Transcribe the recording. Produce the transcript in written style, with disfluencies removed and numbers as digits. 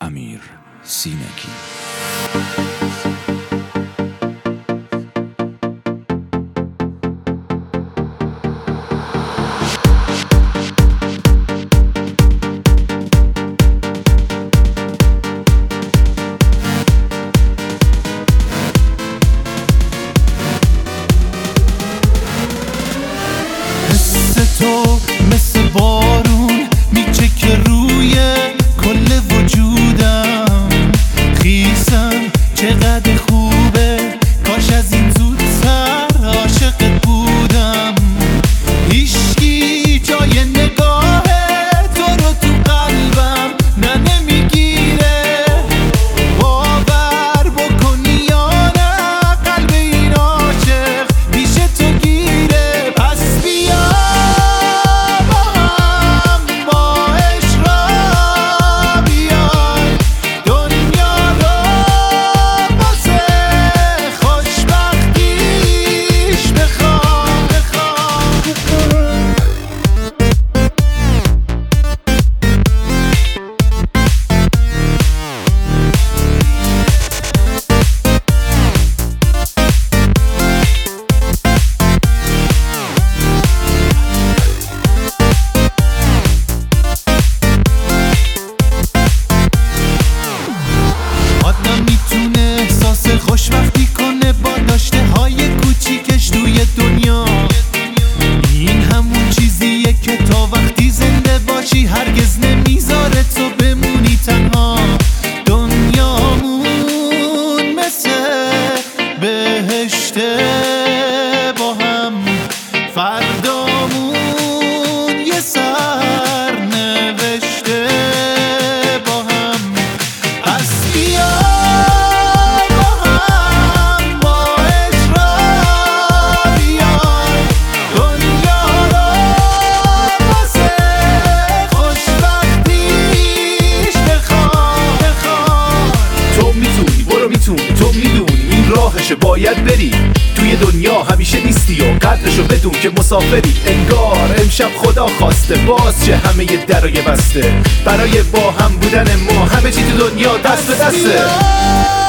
امیر سینگی. تو مثل بارون میچکه روی کل وجودم، خیسم چقدر خوبه، کاش از این زودتر عاشقت بودم. هیشکی جای نگاه تو رو تو قلبم نه نمیگیره، باور بکنی یا نه قلب این عاشق پیش تو گیره. پس بیا خوشبختی کنه با داشته های کوچیکش توی دنیا. این همون چیزیه که تا وقتی زنده باشی هرگز نمیذاره تو بمونی تنها. دنیامون مثل بهشته با هم، فردامون یه سر نوشته با هم. پس بیا تو میدونی این راهشو باید بری، توی دنیا همیشه نیستی و قدرشو بدون که مسافری. انگار امشب خدا خواسته باز چه همه ی درای بسته، برای با هم بودن ما همه چی تو دنیا دست به دسته.